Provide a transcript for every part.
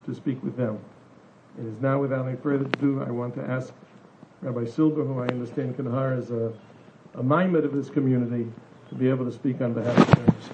to speak with them. It is now, without any further ado, I want to ask Rabbi Silber, who I understand Kanahar is a maimed of this community, to be able to speak on behalf of the parents.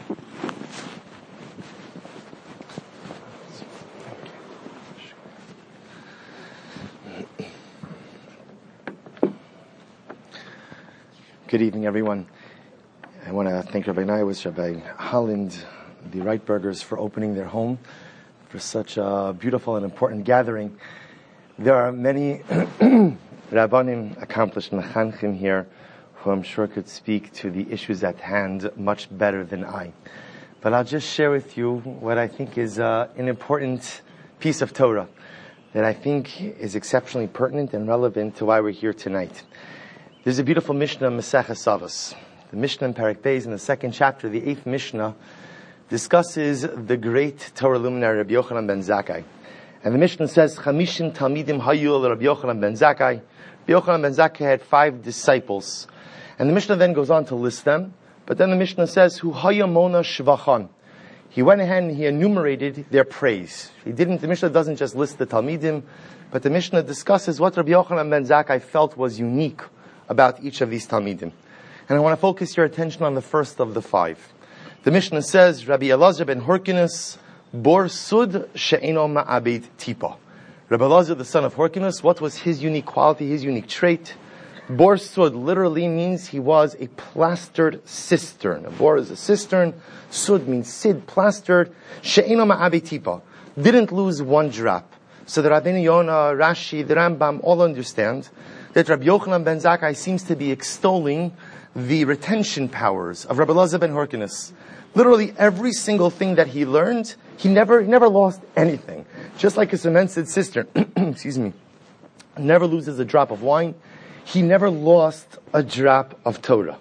Good evening, everyone. I want to thank Rabbi Naiwitz, Rabbi Holland, the Reitbergers for opening their home for such a beautiful and important gathering. There are many Rabbanim, accomplished mechanchim here, who I'm sure could speak to the issues at hand much better than I. But I'll just share with you what I think is an important piece of Torah that I think is exceptionally pertinent and relevant to why we're here tonight. There's a beautiful Mishnah, Maseches Avos. The Mishnah in Perek Beis, in the second chapter, the 8th Mishnah, discusses the great Torah luminary Rabbi Yochanan ben Zakkai. And the Mishnah says, Chamishin Talmidim Hayu Rabbi Yochanan ben Zakkai. Rabbi Yochanan ben Zakkai had 5 disciples. And the Mishnah then goes on to list them. But then the Mishnah says, Hu Hayamona Shvachan. He went ahead and he enumerated their praise. The Mishnah doesn't just list the Talmidim, but the Mishnah discusses what Rabbi Yochanan ben Zakkai felt was unique about each of these Talmidim. And I want to focus your attention on the first of the 5. The Mishnah says, Rabbi Elazar ben Horkinus, Bor Sud She'eno Ma'abed Tipa. Rabbi Elazar, the son of Horkinus, what was his unique quality, his unique trait? Bor Sud literally means he was a plastered cistern. A bor is a cistern. Sud means sid, plastered. She'eno Ma'abed Tipa. Didn't lose one drop. So the Rabbeinu Yonah, Rashi, the Rambam all understand that Rabbi Yochanan ben Zakkai seems to be extolling the retention powers of Rabbi Elazar ben Horkinus. Literally every single thing that he learned, he never lost anything. Just like a cemented cistern, excuse me, never loses a drop of wine. He never lost a drop of Torah.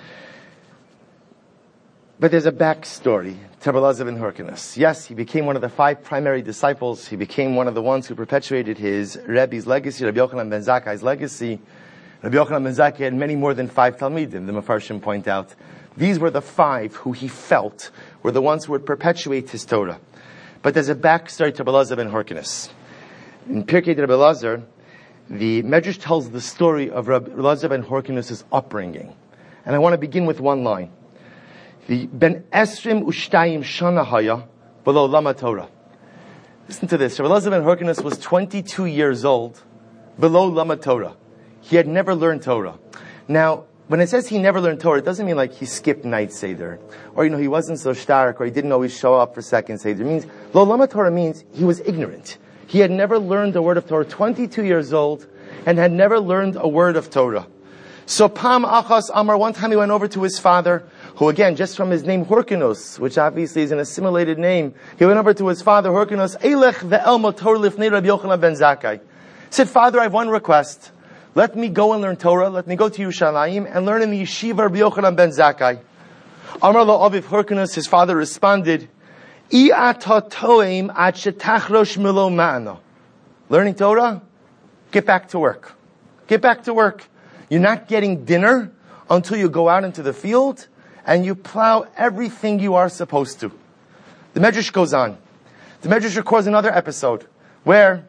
But there's a backstory to Rabbi Elazar ben Horkinus. Yes, he became one of the 5 primary disciples. He became one of the ones who perpetuated his Rebbe's legacy, Rabbi Yochanan ben Zakkai's legacy. Rabbi Yochanan ben Zakkai had many more than 5 Talmidim, the Mefarshim point out. These were the 5 who he felt were the ones who would perpetuate his Torah. But there's a backstory to Rabbi Elazar ben Horkinus. In Pirkei Rabbi Elazar, the Medrash tells the story of Rabbi Elazar ben Horkinus' upbringing. And I want to begin with one line. The Ben Esrim Ushtayim Shana Haya below Lama Torah. Listen to this. Rabbi Elazar ben Horkinus was 22 years old below Lama Torah. He had never learned Torah. Now, when it says he never learned Torah, it doesn't mean like he skipped night Seder. Or, he wasn't so stark, or he didn't always show up for second Seder. It means, Lo Lama Torah means he was ignorant. He had never learned a word of Torah, 22 years old, and had never learned a word of Torah. So Pam Achas Amar, one time he went over to his father, who again, just from his name Horkinus, which obviously is an assimilated name, he went over to his father Horkinus, Eilech ve'elmo Torah lifnei Rabbi Yochanan ben Zakkai. He said, Father, I have one request. Let me go and learn Torah. Let me go to Yerushalayim and learn in the yeshiva Rabbi Yochanan ben Zakkai. Amar lo Aviv Horkinus, his father responded, I ata toim ad shetachrosh milo ma'ana. Learning Torah? Get back to work. Get back to work. You're not getting dinner until you go out into the field and you plow everything you are supposed to. The Medrash goes on. The Medrash records another episode where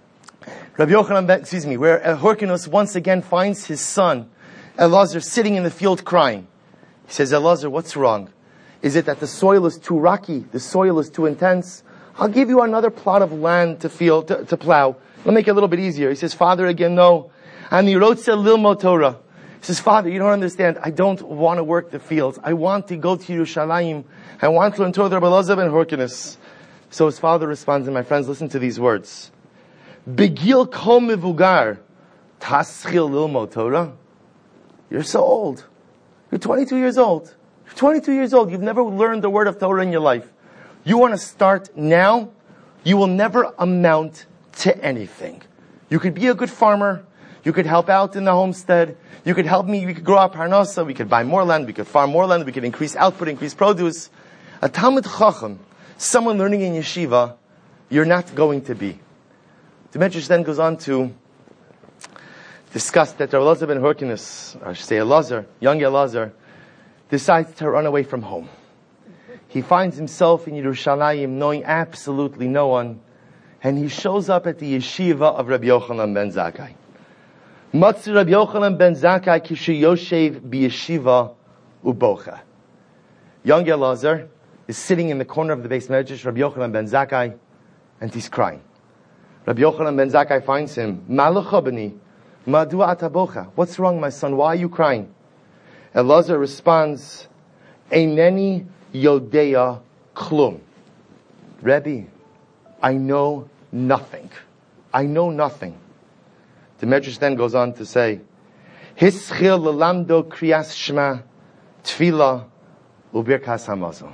where Horkinus once again finds his son, Elazar, sitting in the field crying. He says, Elazar, what's wrong? Is it that the soil is too rocky? The soil is too intense? I'll give you another plot of land to plow. I'll make it a little bit easier. He says, Father, again, no. And Yerotze Lilmo Torah. He says, Father, you don't understand. I don't want to work the fields. I want to go to Yerushalayim. I want to learn Torah, Rabbi Elazar ben Horkinus. So his father responds, and my friends, listen to these words. Begil kol mevugar, taschil lilmo Torah. You're so old. You're 22 years old. You're 22 years old. You've never learned the word of Torah in your life. You want to start now? You will never amount to anything. You could be a good farmer. You could help out in the homestead. You could help me. We could grow up parnasa. We could buy more land. We could farm more land. We could increase output, increase produce. A Talmid Chacham, someone learning in yeshiva, you're not going to be. The Medrash then goes on to discuss that Rabbi Elazar ben Horkinus, or I should say Elazar, young Elazar, decides to run away from home. He finds himself in Yerushalayim knowing absolutely no one. and he shows up at the yeshiva of Rabbi Yochanan ben Zakkai. Matzu Rabbi Yochanan ben Zakkai kishu yoshev b'yeshiva ubocha. Young Elazar is sitting in the corner of the Beis Medrash, Rabbi Yochanan ben Zakkai, and he's crying. Rabbi Yochanan ben Zakkai finds him. Malacha b'ni, madua atabocha. What's wrong, my son? Why are you crying? Elazar responds, Eineni yodeya klum. Rebbe, I know nothing. I know nothing. The Medrash then goes on to say, Hischil lelamdo kriyas shema tefillah ubirkas hamazon.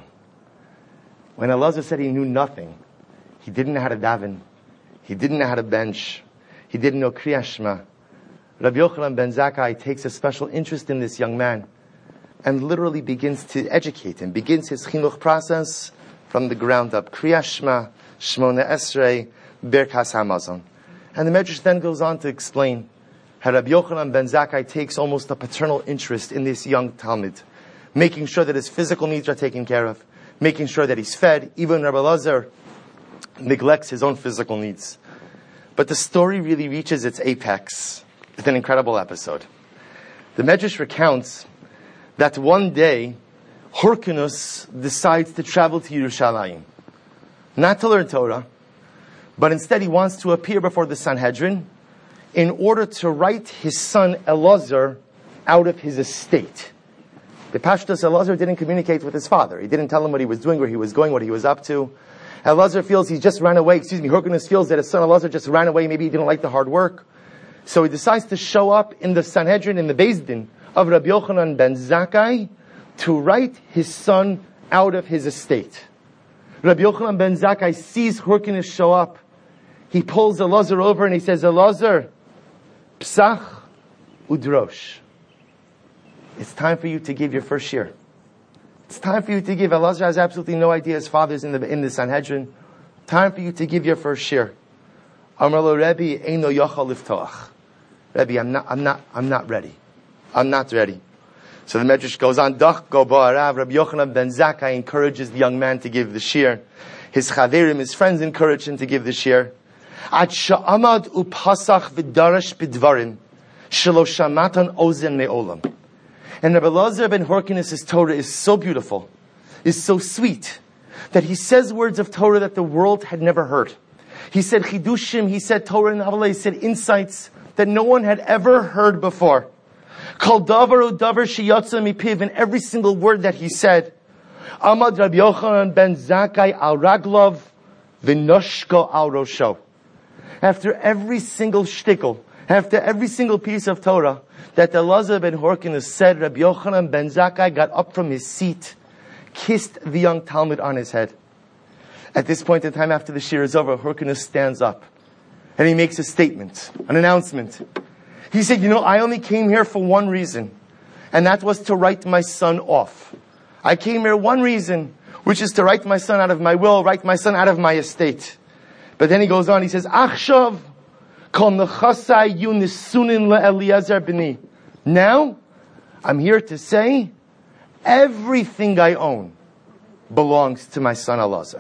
When Elazar said he knew nothing, he didn't know how to daven, he didn't know how to bench, he didn't know kriyas shema. Rabbi Yochanan ben Zakkai takes a special interest in this young man and literally begins to educate him, begins his chinuch process from the ground up. Kriyas shema, Shmona Esrei, Birkas Hamazon. And the Medrash then goes on to explain how Rabbi Yochanan ben Zakkai takes almost a paternal interest in this young Talmud, making sure that his physical needs are taken care of, making sure that he's fed. Even Rabbi Elazar neglects his own physical needs. But the story really reaches its apex with an incredible episode. The Medrash recounts that one day, Hyrcanus decides to travel to Yerushalayim. Not to learn Torah, but instead he wants to appear before the Sanhedrin in order to write his son Elazar out of his estate. The Pashtus Elazar didn't communicate with his father. He didn't tell him what he was doing, where he was going, what he was up to. Elazar feels he just ran away. Hyrcanus feels that his son Elazar just ran away. Maybe he didn't like the hard work. So he decides to show up in the Sanhedrin, in the Beis Din of Rabbi Yochanan ben Zakkai, to write his son out of his estate. Rabbi Yochanan ben Zakkai sees Hyrcanus show up. He pulls Elazar over and he says, Elazar, psach udrosh. It's time for you to give your first shir. It's time for you to give. Elazar has absolutely no idea his father's in the Sanhedrin. Time for you to give your first shir. Amar lo Rebbe, eino yochal liftoach. Rebbe, I'm not ready. I'm not ready. So the Medrash goes on, Dach go ba'arav. Rabbi Yochanan ben Zakkai encourages the young man to give the shir. His chaverim, his friends, encourage him to give the shir. Ad sha'amad upasach v'darash b'dvarim shelo shamatan ozen me'olam. And Rabbi Elazar ben Hyrcanus' Torah is so beautiful, is so sweet, that he says words of Torah that the world had never heard. He said chidushim, he said Torah and Avaleh, he said insights that no one had ever heard before. Kol davar u davar sheyatza mipiv, and every single word that he said. Amad Rabbi Yochanan ben Zakkai al raglov v'noshko al rosho. After every single shtickle, after every single piece of Torah that Elazar ben Hyrcanus said, Rabbi Yochanan ben Zakkai got up from his seat, kissed the young Talmud on his head. At this point in time, after the shir is over, Hyrcanus stands up and he makes a statement, an announcement. He said, I only came here for one reason, and that was to write my son off. I came here one reason, which is to write my son out of my will, write my son out of my estate. But then he goes on, he says, Achshav kol nechasai yu nisunin le'Eliezer b'ni. Now, I'm here to say, everything I own belongs to my son Elazar.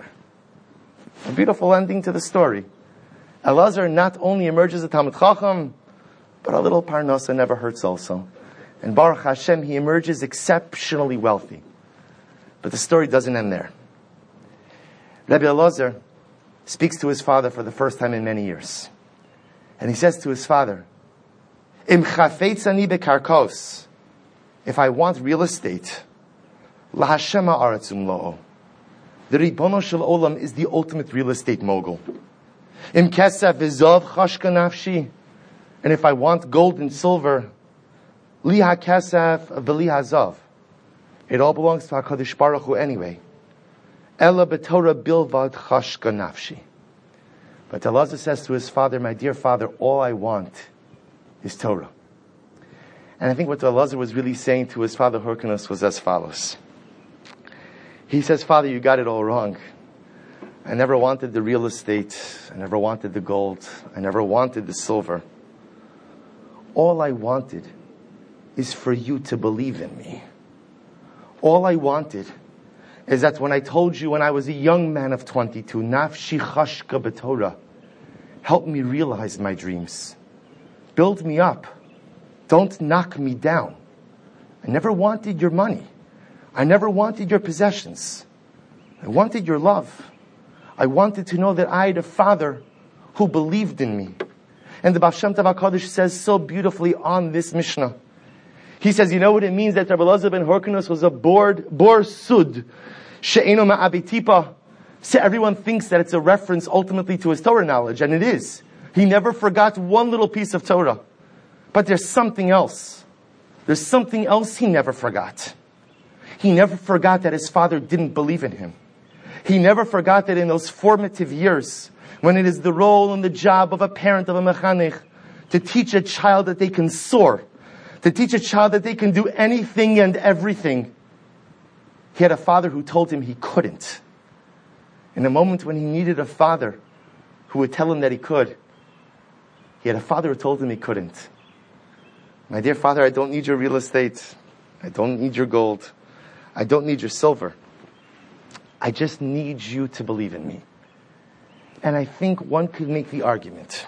A beautiful ending to the story. Elazar not only emerges a Talmid Chacham, but a little parnasa never hurts also. And Baruch Hashem, he emerges exceptionally wealthy. But the story doesn't end there. Rabbi Elazar speaks to his father for the first time in many years. And he says to his father, Im chafetz ani bekarkos, if I want real estate, lahashem ha'aretzum lo'o. The Ribono Shel Olam is the ultimate real estate mogul. Im kesef v'zov chashka nafshi. And if I want gold and silver, li ha-kesef v'li ha-zav. It all belongs to HaKadosh Baruch Hu anyway. Ela b'Torah bilvad chashka nafshi. But Elazar says to his father, my dear father, all I want is Torah. And I think what Elazar was really saying to his father Hyrcanus was as follows. He says, Father, you got it all wrong. I never wanted the real estate. I never wanted the gold. I never wanted the silver. All I wanted is for you to believe in me. All I wanted is that when I told you when I was a young man of 22, Nafshi chashka b'Torah, Help me realize my dreams. Build me up. Don't knock me down. I never wanted your money. I never wanted your possessions. I wanted your love. I wanted to know that I had a father who believed in me. And the Baal Shem Tov HaKadosh says so beautifully on this Mishnah. He says, you know what it means that Rabbi Elazar ben Horkanus was a bor sud, she'eno ma'abitipa. So everyone thinks that it's a reference ultimately to his Torah knowledge, and it is. He never forgot one little piece of Torah. But there's something else. There's something else he never forgot. He never forgot that his father didn't believe in him. He never forgot that in those formative years, when it is the role and the job of a parent, of a mechanech, to teach a child that they can soar, to teach a child that they can do anything and everything, he had a father who told him he couldn't. In a moment when he needed a father who would tell him that he could, he had a father who told him he couldn't. My dear father, I don't need your real estate. I don't need your gold. I don't need your silver. I just need you to believe in me. And I think one could make the argument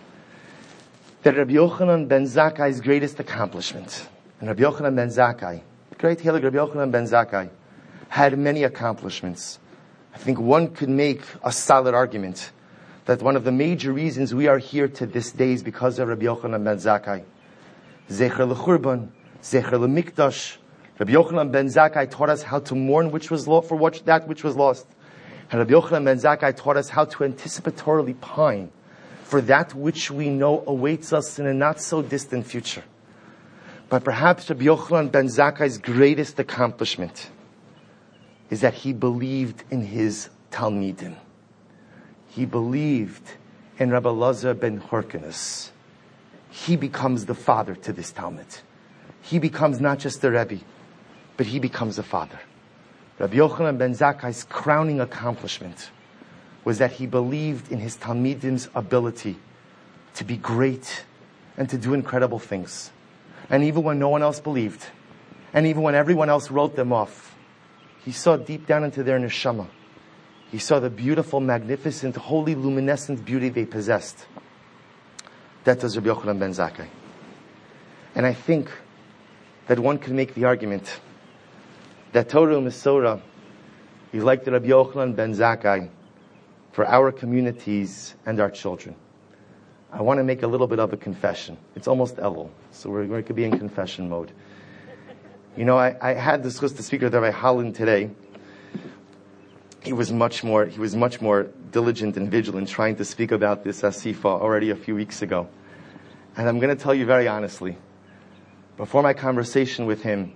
that Rabbi Yochanan ben Zakkai's greatest accomplishment, and Rabbi Yochanan ben Zakkai, great Hillel Rabbi Yochanan ben Zakkai, had many accomplishments. I think one could make a solid argument that one of the major reasons we are here to this day is because of Rabbi Yochanan ben Zakkai. Zecher l'churban, Zecher l'mikdash. Rabbi Yochanan ben Zakkai taught us how to mourn that which was lost. And Rabbi Yochanan ben Zakkai taught us how to anticipatorily pine for that which we know awaits us in a not so distant future. But perhaps Rabbi Yochanan ben Zakkai's greatest accomplishment is that he believed in his Talmidim. He believed in Rabbi Elazar ben Horkanus. He becomes the father to this Talmud. He becomes not just the Rebbe, but he becomes a father. Rabbi Yochanan ben Zakkai's crowning accomplishment was that he believed in his Talmidim's ability to be great and to do incredible things. And even when no one else believed, and even when everyone else wrote them off, he saw deep down into their neshama. He saw the beautiful, magnificent, holy, luminescent beauty they possessed. That was Rabbi Yochanan ben Zakkai. And I think that one can make the argument that Torah U'Mesorah is like the Rabbi Yochanan ben Zakkai for our communities and our children. I want to make a little bit of a confession. It's almost Elul, so we're going to be in confession mode. You know, I had discussed the speaker Rabbi Holland today. He was much more diligent and vigilant trying to speak about this Asifa already a few weeks ago. And I'm going to tell you very honestly, before my conversation with him,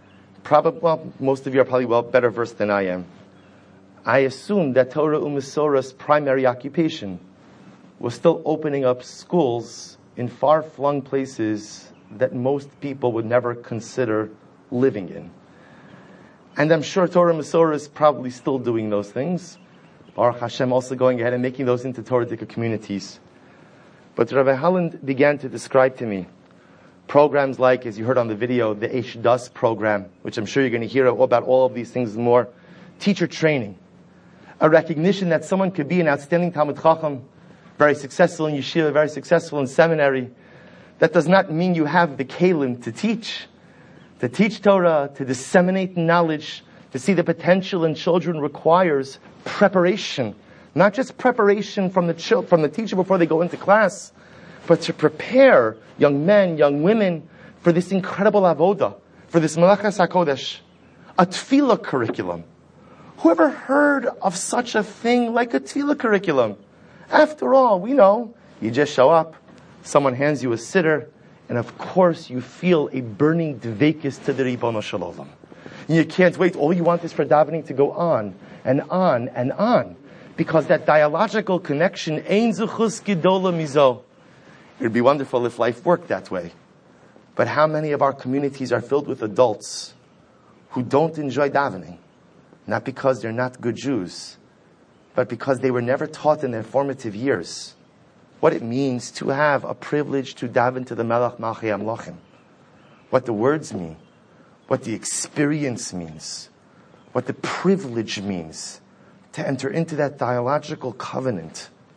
most of you are probably better versed than I am. I assumed that Torah U'Mesorah's primary occupation was still opening up schools in far-flung places that most people would never consider living in. And I'm sure Torah U'Mesorah is probably still doing those things. Baruch Hashem also going ahead and making those into Torah-dika communities. But Rabbi Holland began to describe to me programs like, as you heard on the video, the Eish Das program, which I'm sure you're going to hear about all of these things more. Teacher training. A recognition that someone could be an outstanding Talmid Chacham, very successful in yeshiva, very successful in seminary. That does not mean you have the kelim to teach. To teach Torah, to disseminate knowledge, to see the potential in children requires preparation. Not just preparation from the teacher before they go into class, but to prepare young men, young women for this incredible avoda, for this Malachas HaKodesh, a tefillah curriculum. Whoever heard of such a thing like a tefillah curriculum? After all, we know, you just show up, someone hands you a siddur, and of course you feel a burning dveikis to the Ribono Shel Olam. And you can't wait. All you want is for davening to go on and on and on. Because that dialogical connection, ein zuchus gedola mizo. It would be wonderful if life worked that way. But how many of our communities are filled with adults who don't enjoy davening? Not because they're not good Jews, but because they were never taught in their formative years what it means to have a privilege to daven to the Melech Malchei Amlochim. What the words mean, what the experience means, what the privilege means to enter into that dialogical covenant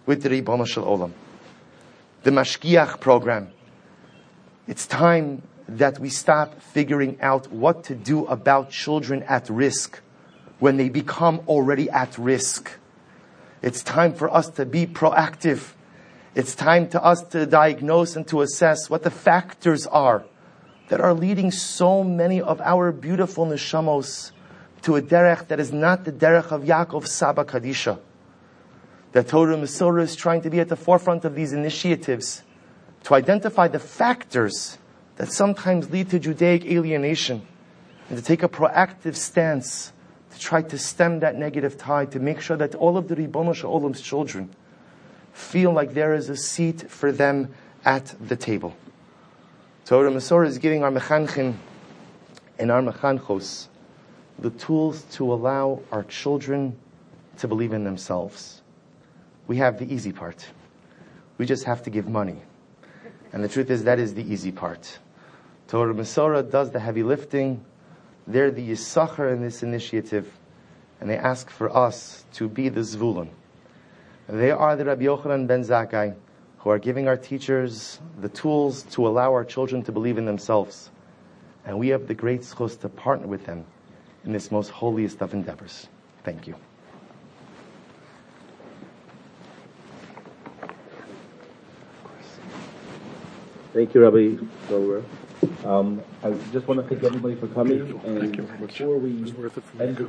with the Ribono Shel Olam. The Mashgiach program. It's time that we stop figuring out what to do about children at risk when they become already at risk. It's time for us to be proactive. It's time to us to diagnose and to assess what the factors are that are leading so many of our beautiful neshamos to a derech that is not the derech of Yaakov Saba Kadisha. That Torah Mesorah is trying to be at the forefront of these initiatives to identify the factors that sometimes lead to Judaic alienation and to take a proactive stance to try to stem that negative tide, to make sure that all of the Ribono Shel Olam's children feel like there is a seat for them at the table. Torah Mesorah is giving our mechanchim and our mechanchos the tools to allow our children to believe in themselves. We have the easy part. We just have to give money. And the truth is, that is the easy part. Torah Mesorah does the heavy lifting. They're the Yisachar in this initiative. And they ask for us to be the Zvulun. They are the Rabbi Yochanan ben Zakkai, who are giving our teachers the tools to allow our children to believe in themselves. And we have the great zchus to partner with them in this most holiest of endeavors. Thank you. Thank you, Rabbi Goldberg. I just want to thank everybody for coming. And before we end